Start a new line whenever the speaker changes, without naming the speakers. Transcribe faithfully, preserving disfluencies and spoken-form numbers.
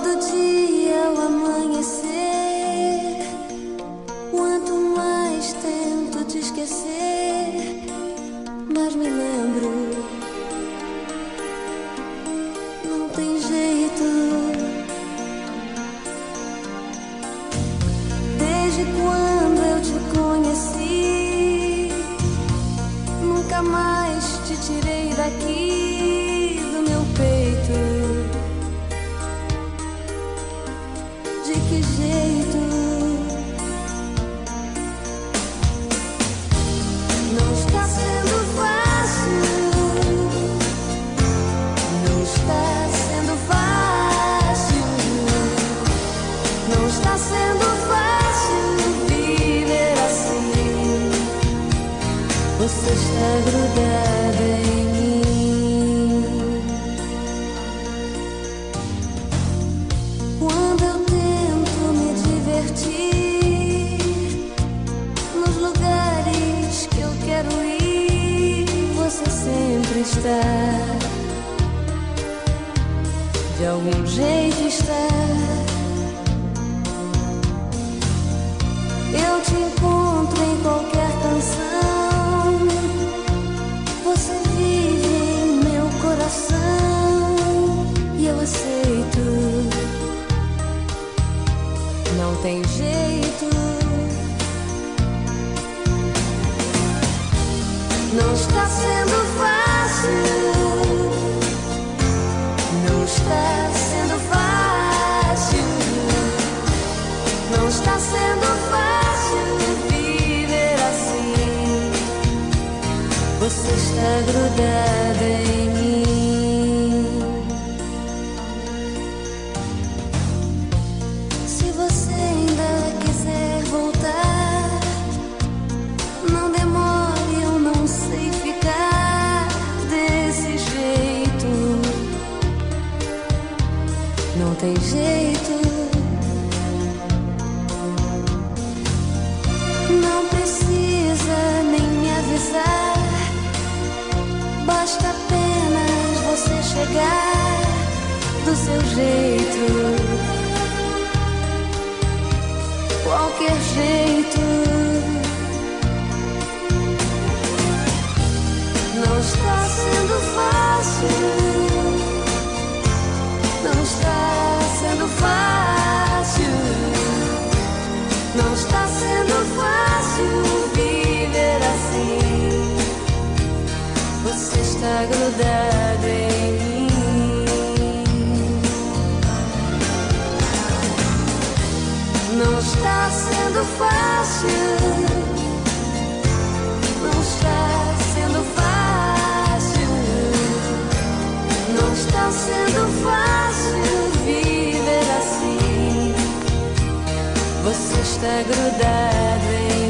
Todo dia ao amanhecer, quanto mais tento te esquecer, mais me lembro. Não tem jeito. Desde quando eu te conheci, nunca mais te tirei daqui do meu peito. De que jeito? Não está sendo fácil. Não está sendo fácil. Não está sendo fácil viver assim. Você está grudada em mim. Quando eu tento me divertir nos lugares que eu quero ir, você sempre está. De algum jeito está. Eu te encontro em qualquer canção. Você vive em meu coração e eu aceito. Não tem jeito. Não está sendo fácil. Não está sendo fácil. Não está sendo fácil viver assim. Você está grudada em mim. Se você ainda quiser voltar, não demore, eu não sei ficar desse jeito. Não tem jeito. Não precisa nem me avisar. Basta apenas você chegar do seu jeito. Qualquer jeito. Não está sendo fácil. Não está sendo fácil. Não está sendo fácil viver assim. Você está grudado em mim. Não está sendo fácil. Não está sendo fácil. Não está sendo fácil viver assim. Você está grudado em mim.